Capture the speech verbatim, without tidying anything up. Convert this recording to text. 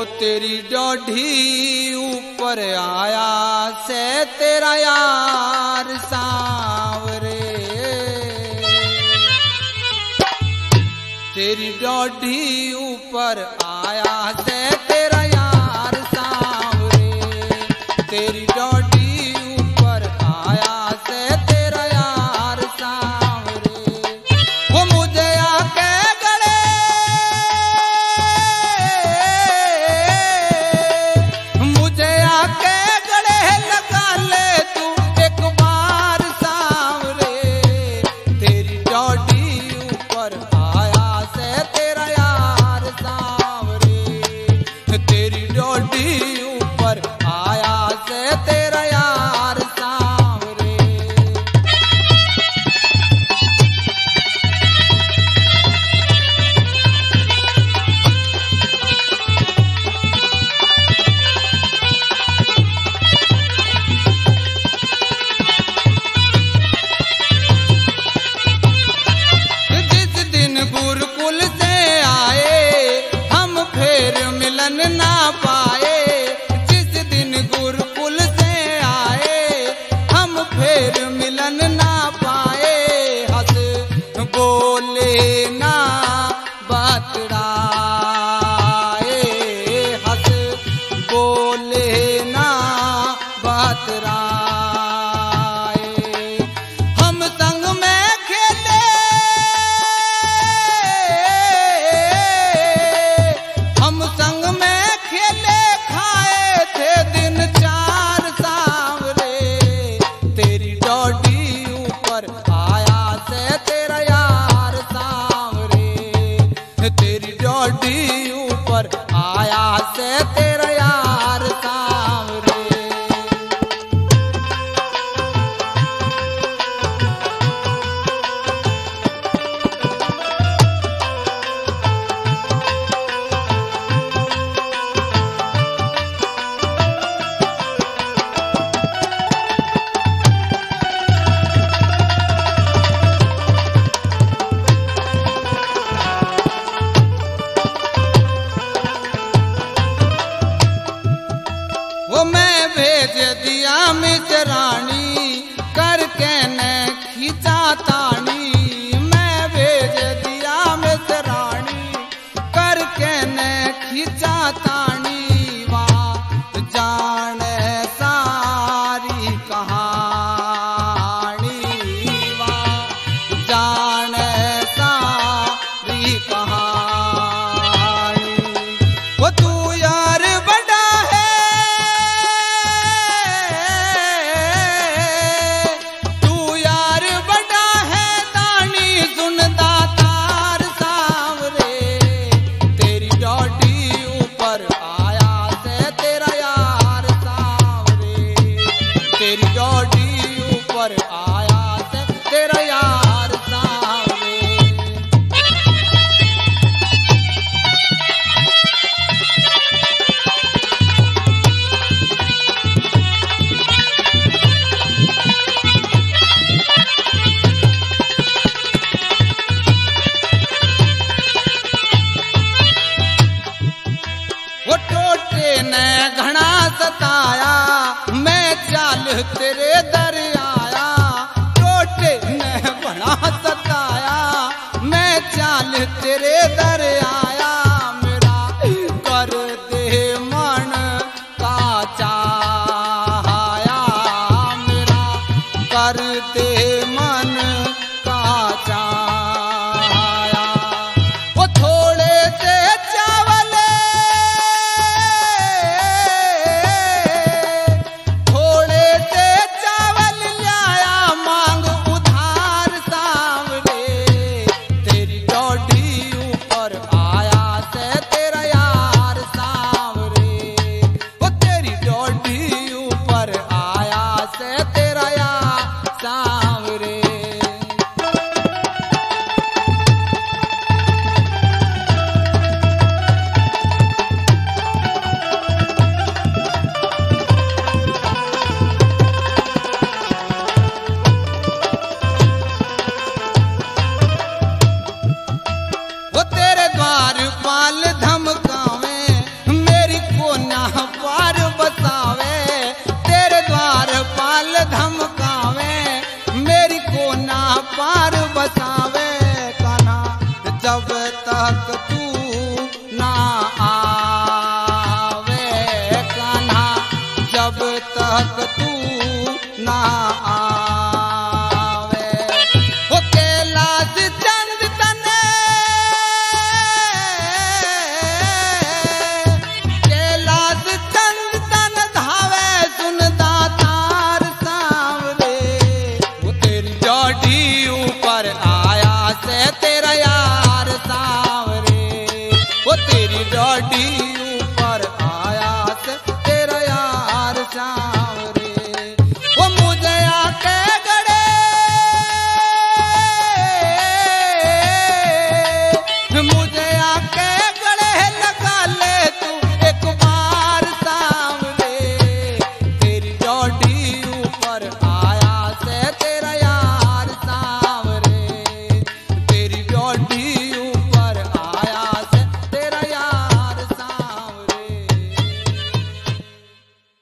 तेरी डोढ़ी ऊपर आया से तेरा यार सांवरे, तेरी डोढ़ी ऊपर आया से तेरा यार सांवरे, तेरी डोढ़ी ऊपर आया से तेरा यार सांवरे। वो मुझे आके गले, मुझे आके गले लगा ले तू एक बार सांवरे, तेरी डोढ़ी ऊपर आया से तेरा यार सांवरे, तेरी डोढ़ी ऊपर आया से तेरा यार सांवरे। जिस दिन गुरुकुल से आए हम फिर मिलन ना पाए, जिस दिन गुरुकुल से आए हम फिर मिलन ना पाए, हंस बोले ना बतराए, हंस बोले ना बतराए। हम संग में खेले, हम संग में खेले खाए थे दिन चार सांवरे, तेरी डोढ़ी ऊपर आया से तेरा यार सांवरे, तेरी डोढ़ी ऊपर आया से तेरा यार सांवरे। वो मैं भेज दिया मिजरानी करके न खींचा तानी, मैं भेज दिया मिजरानी करके न खींचा तानी, वहाँ जाने सारी कहानी, वहाँ जाने सारी कहानी। वो तू यार बड़ा है, तू यार बड़ा है दानी सुनदा तार सांवरे, तेरी डोढ़ी ऊपर आया से तेरा यार सांवरे, तेरी डोढ़ी ऊपर आया से तेरा यार सांवरे। वो टोटे ने घना सताया मैं चाल तेरे दर आया, टोटे ने घना सताया मैं चाल तेरे दर आया, मेरा कर दे मन का चाहया, मेरा कर दे मन का चाहया। वो थोड़े से चावल, थोड़े से चावल लाया मांग उधार सांवरे, तेरी डोढ़ी ऊपर आया से तेरा यार सांवरे, वो तेरी डोढ़ी ऊपर आया से तेरा यार सांवरे। जब तक तू ना आवे कान्हा, जब तक तू ना आवे। ओ कैलाश चंद तने, कैलाश चंद तन धावे सुन दातार सांवरे। वो तेरी जाडी